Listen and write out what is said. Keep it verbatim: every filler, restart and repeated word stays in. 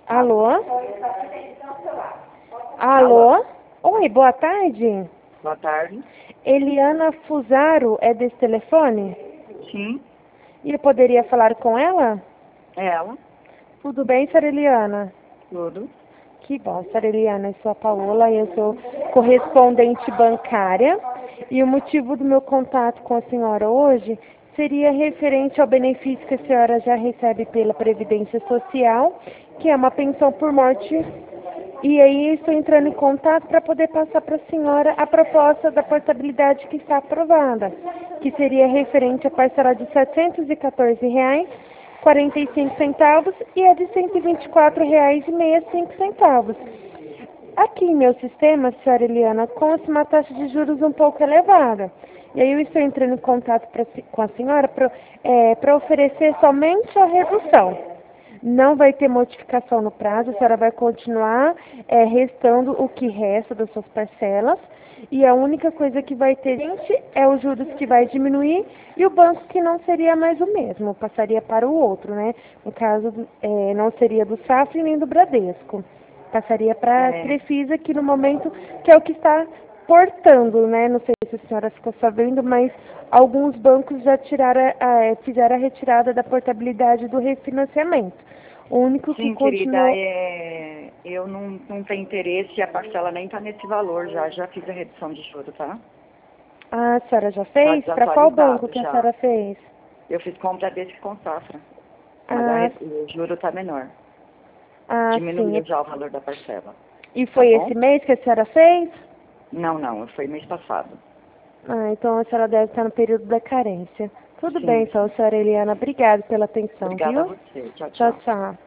Alô? Alô? Oi, boa tarde. Boa tarde. Eliana Fusaro é desse telefone? Sim, E eu poderia falar com ela? é ela. Tudo bem, senhora Eliana? Tudo. Que bom, senhora Eliana, eu sou a Paola e eu sou correspondente bancária. E o motivo do meu contato com a senhora hoje seria referente ao benefício que a senhora já recebe pela Previdência Social, que é uma pensão por morte. E aí estou entrando em contato para poder passar para a senhora a proposta da portabilidade que está aprovada, que seria referente à parcela de setecentos e quatorze reais e quarenta e cinco centavos e a de cento e vinte e quatro reais e sessenta e cinco centavos. Aqui em meu sistema, senhora Eliana, consta uma taxa de juros um pouco elevada. E aí eu estou entrando em contato pra, com a senhora para é, oferecer somente a redução. Não vai ter modificação no prazo, a senhora vai continuar é, restando o que resta das suas parcelas. E a única coisa que vai ter, gente, é os juros que vai diminuir e o banco que não seria mais o mesmo, passaria para o outro, né? No caso, é, não seria do Safra nem do Bradesco. Passaria para a É, Crefisa, que no momento, que é o que está portando, né? Não sei se a senhora ficou sabendo, mas alguns bancos já tiraram, a, fizeram a retirada da portabilidade do refinanciamento. O único que sim, querida, continuou... é, eu não, não tenho interesse e a parcela nem está nesse valor já. Já fiz a redução de juros, tá? Ah, a senhora já Está fez? Para qual banco desatualizado que a já. senhora fez? Eu fiz compra desse com safra, mas a Ah, re- o juro está menor. ah, sim. Diminuiu já o valor da parcela. E Tá foi bom? esse mês que a senhora fez? Não, não, foi mês passado. Ah, então a senhora deve estar no período da carência. Tudo bem, Sim, então, sim. senhora Eliana. Obrigada pela atenção, Obrigada a viu? você. Tchau, Tchau, tchau. tchau.